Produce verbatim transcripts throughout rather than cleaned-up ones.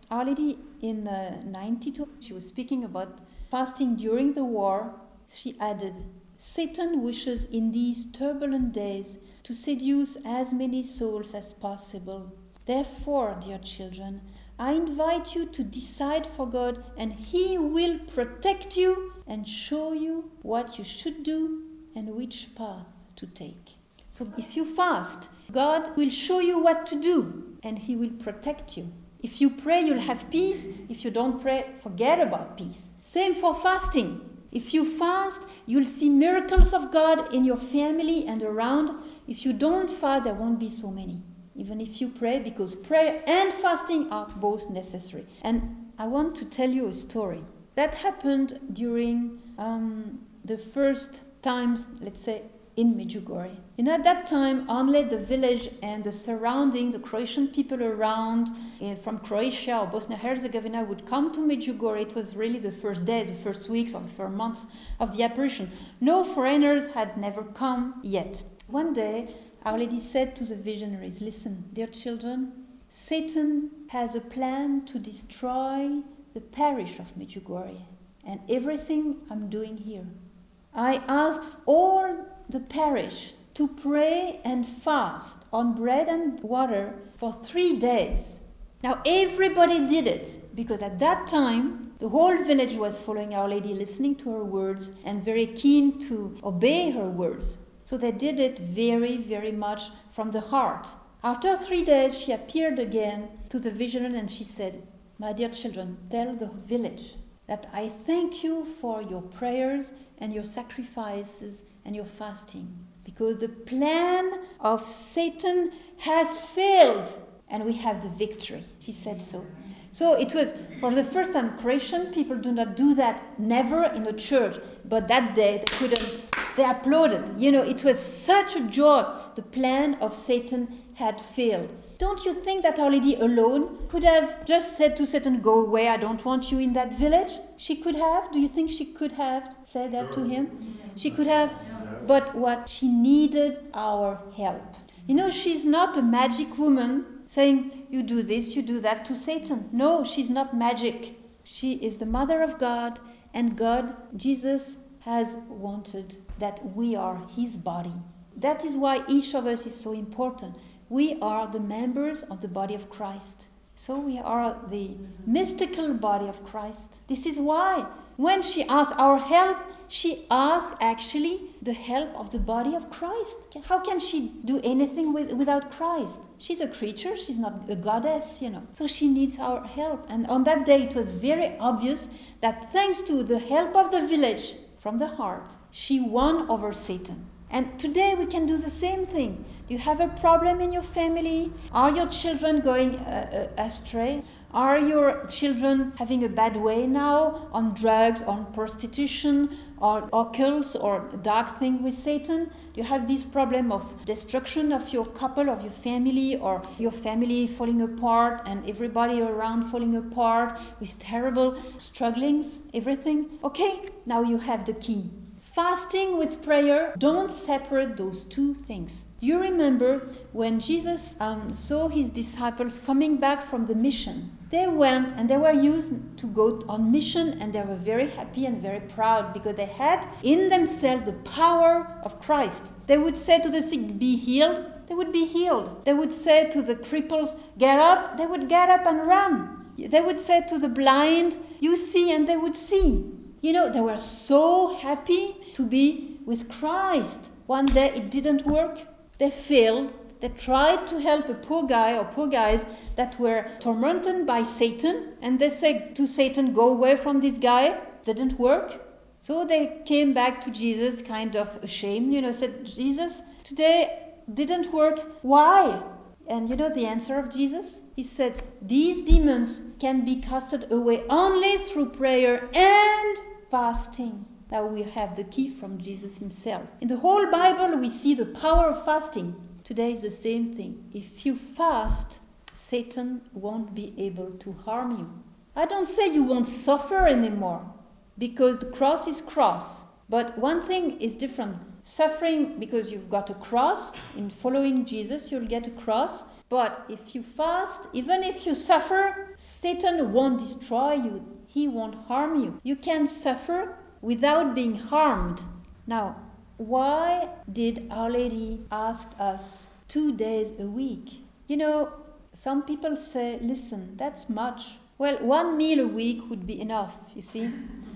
Our Lady in uh, ninety-two, she was speaking about fasting during the war. She added, Satan wishes in these turbulent days to seduce as many souls as possible. Therefore, dear children, I invite you to decide for God, and He will protect you and show you what you should do and which path to take. So if you fast, God will show you what to do and He will protect you. If you pray, you'll have peace. If you don't pray, forget about peace. Same for fasting. If you fast, you'll see miracles of God in your family and around. If you don't fast, there won't be so many. Even if you pray, because prayer and fasting are both necessary. And I want to tell you a story. That happened during um, the first times, let's say, in Medjugorje. And at that time, only the village and the surrounding, the Croatian people around uh, from Croatia or Bosnia-Herzegovina would come to Medjugorje. It was really the first day, the first weeks or the first months of the apparition. No foreigners had never come yet. One day, Our Lady said to the visionaries, listen, dear children, Satan has a plan to destroy the parish of Medjugorje and everything I'm doing here. I asked all the parish to pray and fast on bread and water for three days. Now everybody did it, because at that time the whole village was following Our Lady, listening to her words and very keen to obey her words. So they did it very, very much from the heart. After three days she appeared again to the visionary and she said, my dear children, tell the village that I thank you for your prayers and your sacrifices and your fasting, because the plan of Satan has failed and we have the victory. She said so. So it was, for the first time, Croatian people do not do that, never in a church, but that day they couldn't, they applauded. You know, it was such a joy. The plan of Satan had failed. Don't you think that Our Lady alone could have just said to Satan, go away, I don't want you in that village? She could have. Do you think she could have said that to him? She could have. But what she needed, our help. You know, she's not a magic woman saying, you do this, you do that to Satan. No, she's not magic. She is the Mother of God, and God, Jesus, has wanted that we are His body. That is why each of us is so important. We are the members of the body of Christ. So we are the mystical body of Christ. This is why when she asked our help, she asked actually the help of the body of Christ. How can she do anything with, without Christ? She's a creature, she's not a goddess, you know. So she needs our help. And on that day it was very obvious that thanks to the help of the village from the heart, she won over Satan. And today we can do the same thing. Do you have a problem in your family? Are your children going uh, uh, astray? Are your children having a bad way now on drugs, on prostitution, or occults, or dark thing with Satan? Do you have this problem of destruction of your couple, of your family, or your family falling apart and everybody around falling apart with terrible strugglings, everything? Okay, now you have the key. Fasting with prayer, don't separate those two things. You remember when Jesus um, saw his disciples coming back from the mission. They went and they were used to go on mission, and they were very happy and very proud because they had in themselves the power of Christ. They would say to the sick, be healed, they would be healed. They would say to the cripples, get up, they would get up and run. They would say to the blind, you see, and they would see. You know, they were so happy to be with Christ. One day it didn't work. They failed. They tried to help a poor guy or poor guys that were tormented by Satan. And they said to Satan, go away from this guy. Didn't work. So they came back to Jesus kind of ashamed. You know, said, Jesus, today didn't work. Why? And you know the answer of Jesus? He said, these demons can be casted away only through prayer and fasting. Now we have the key from Jesus himself. In the whole Bible we see the power of fasting. Today is the same thing. If you fast, Satan won't be able to harm you. I don't say you won't suffer anymore, because the cross is cross. But one thing is different. Suffering because you've got a cross. In following Jesus, you'll get a cross. But if you fast, even if you suffer, Satan won't destroy you. He won't harm you. You can suffer without being harmed. Now, why did Our Lady ask us two days a week? You know, some people say, listen, that's much. Well, one meal a week would be enough, you see.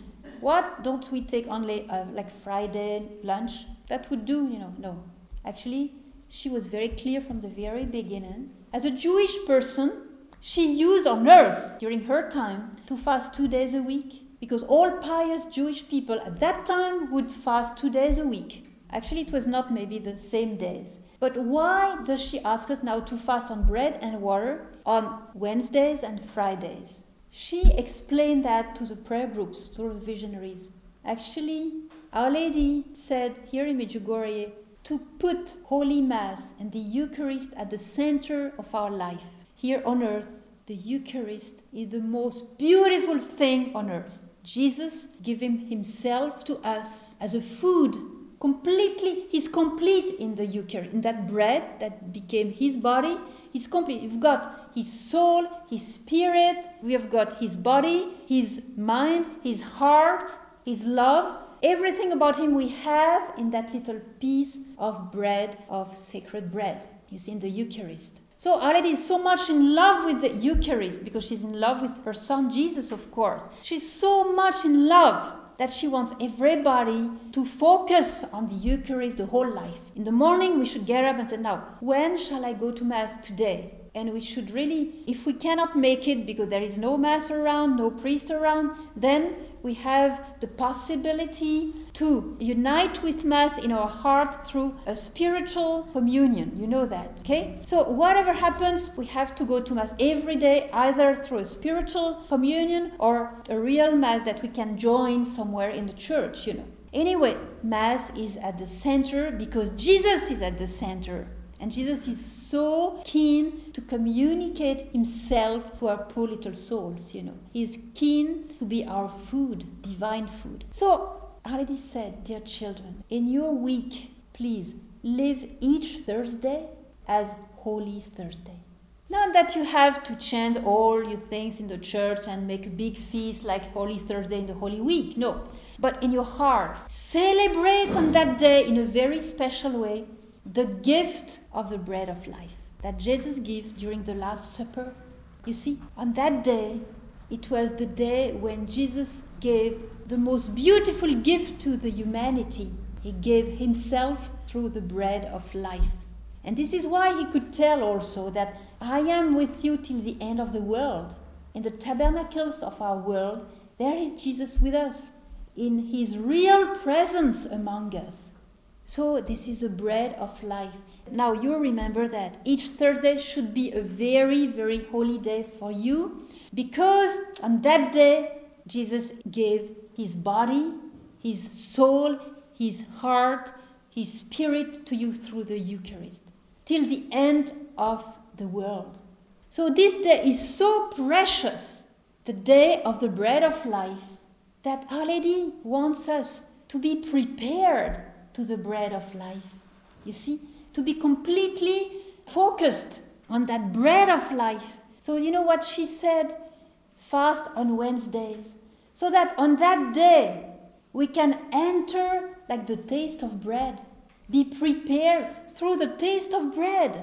What, don't we take only uh, like Friday lunch? That would do, you know. No. Actually, she was very clear from the very beginning. As a Jewish person, she used on earth during her time to fast two days a week. Because all pious Jewish people at that time would fast two days a week. Actually, it was not maybe the same days. But why does she ask us now to fast on bread and water on Wednesdays and Fridays? She explained that to the prayer groups, to the visionaries. Actually, Our Lady said here in Medjugorje to put Holy Mass and the Eucharist at the center of our life. Here on earth, the Eucharist is the most beautiful thing on earth. Jesus giving himself to us as a food. Completely, he's complete in the Eucharist. In that bread that became his body, he's complete. You've got his soul, his spirit, we have got his body, his mind, his heart, his love. Everything about him we have in that little piece of bread, of sacred bread. You see, in the Eucharist. So Our Lady is so much in love with the Eucharist because she's in love with her son Jesus, of course. She's so much in love that she wants everybody to focus on the Eucharist the whole life. In the morning, we should get up and say, now, when shall I go to Mass today? And we should really, if we cannot make it because there is no Mass around, no priest around, then we have the possibility to unite with Mass in our heart through a spiritual communion. You know that, okay? So whatever happens, we have to go to Mass every day, either through a spiritual communion or a real Mass that we can join somewhere in the church, you know. Anyway, Mass is at the center because Jesus is at the center. And Jesus is so keen to communicate himself to our poor little souls, you know. He's keen to be our food, divine food. So, Our Lady said, dear children, in your week, please live each Thursday as Holy Thursday. Not that you have to chant all your things in the church and make a big feast like Holy Thursday in the Holy Week, no. But in your heart, celebrate on that day in a very special way the gift of the bread of life that Jesus gave during the Last Supper. You see, on that day, it was the day when Jesus gave the most beautiful gift to the humanity. He gave himself through the bread of life. And this is why he could tell also that I am with you till the end of the world. In the tabernacles of our world, there is Jesus with us, in his real presence among us. So this is the bread of life. Now you remember that each Thursday should be a very, very holy day for you because on that day Jesus gave his body, his soul, his heart, his spirit to you through the Eucharist till the end of the world. So this day is so precious, the day of the bread of life, that Our Lady wants us to be prepared to the bread of life. You see, to be completely focused on that bread of life. So you know what she said? Fast on Wednesdays. So that on that day, we can enter like the taste of bread. Be prepared through the taste of bread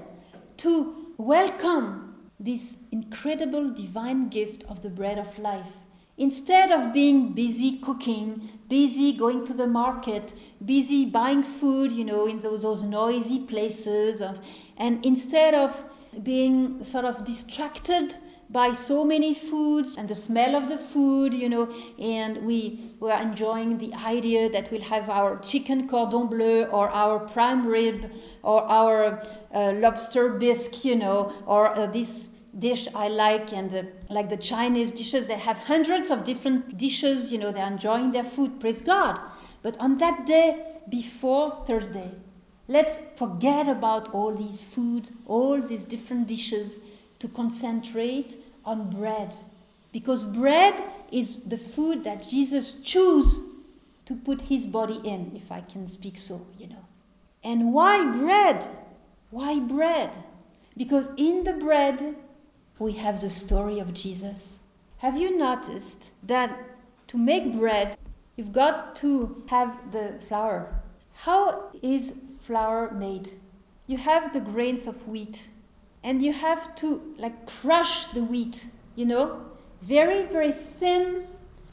to welcome this incredible divine gift of the bread of life. Instead of being busy cooking, busy going to the market, busy buying food, you know, in those, those noisy places, of, and instead of being sort of distracted by so many foods and the smell of the food, you know, and we were enjoying the idea that we'll have our chicken cordon bleu or our prime rib or our uh, lobster bisque, you know, or uh, this dish I like, and uh, like the Chinese dishes, they have hundreds of different dishes, you know, they're enjoying their food, praise God. But on that day before Thursday, let's forget about all these foods, all these different dishes, to concentrate on bread. Because bread is the food that Jesus chose to put his body in, if I can speak so, you know. And why bread? Why bread? Because in the bread, we have the story of Jesus. Have you noticed that to make bread, you've got to have the flour? How is flour made? You have the grains of wheat, and you have to like crush the wheat, you know, very, very thin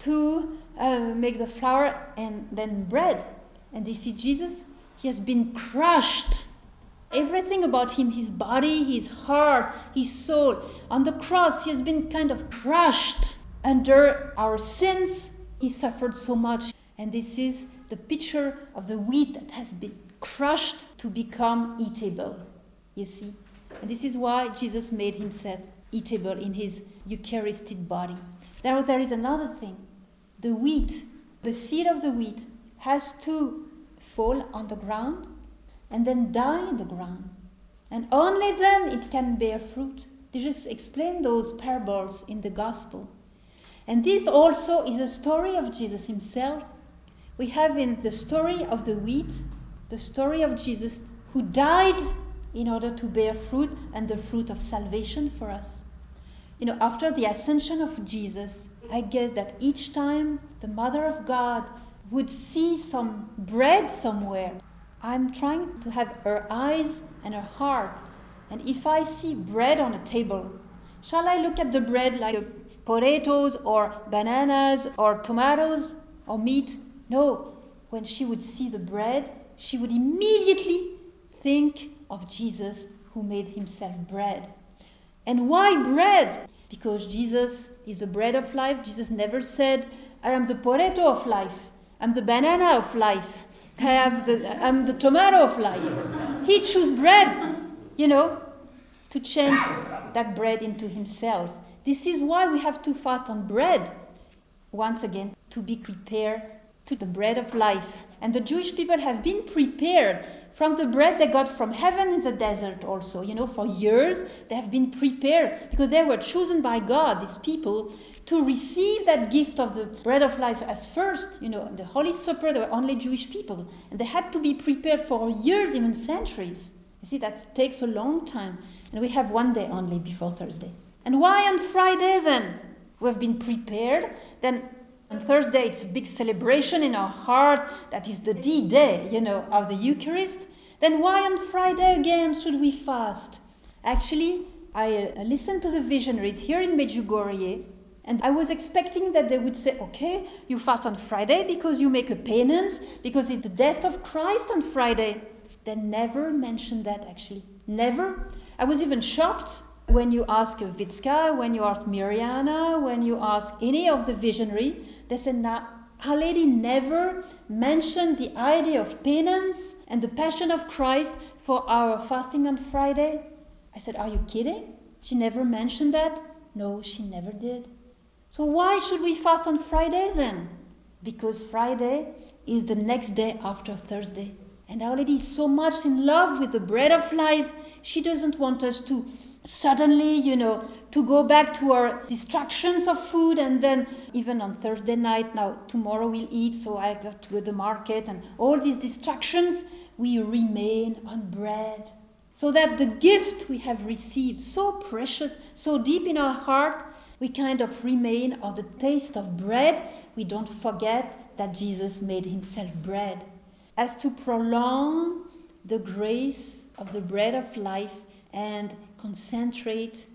to uh, make the flour and then bread. And you see Jesus, he has been crushed. Everything about him, his body, his heart, his soul, on the cross, he has been kind of crushed under our sins. He suffered so much. And this is the picture of the wheat that has been crushed to become eatable, you see. And this is why Jesus made himself eatable in his Eucharistic body. There, there is another thing. The wheat, the seed of the wheat, has to fall on the ground and then die in the ground. And only then it can bear fruit. Jesus explained those parables in the gospel. And this also is a story of Jesus himself. We have in the story of the wheat, the story of Jesus who died in order to bear fruit and the fruit of salvation for us. You know, after the ascension of Jesus, I guess that each time the Mother of God would see some bread somewhere, I'm trying to have her eyes and her heart. And if I see bread on a table, shall I look at the bread like potatoes or bananas or tomatoes or meat? No. When she would see the bread, she would immediately think of Jesus who made himself bread. And why bread? Because Jesus is the bread of life. Jesus never said, I am the potato of life. I'm the banana of life. I have the, I'm the tomato of life. He chose bread, you know, to change that bread into himself. This is why we have to fast on bread, once again, to be prepared to the bread of life. And the Jewish people have been prepared from the bread they got from heaven in the desert also. You know, for years they have been prepared because they were chosen by God, these people, to receive that gift of the bread of life as first. You know, the Holy Supper, they were only Jewish people. And they had to be prepared for years, even centuries. You see, that takes a long time. And we have one day only before Thursday. And why on Friday then? We have been prepared. Then on Thursday, it's a big celebration in our heart. That is the D-Day, you know, of the Eucharist. Then why on Friday again should we fast? Actually, I uh, listened to the visionaries here in Medjugorje, and I was expecting that they would say, okay, you fast on Friday because you make a penance, because it's the death of Christ on Friday. They never mentioned that, actually. Never. I was even shocked when you ask Vitska, when you ask Mirjana, when you ask any of the visionary. They said, nah, Our Lady never mentioned the idea of penance and the Passion of Christ for our fasting on Friday. I said, are you kidding? She never mentioned that? No, she never did. So why should we fast on Friday then? Because Friday is the next day after Thursday. And Our Lady is so much in love with the bread of life. She doesn't want us to suddenly, you know, to go back to our distractions of food, and then even on Thursday night, now tomorrow we'll eat, so I got to go to the market, and all these distractions, we remain on bread. So that the gift we have received, so precious, so deep in our heart, we kind of remain on the taste of bread. We don't forget that Jesus made himself bread. As to prolong the grace of the bread of life and concentrate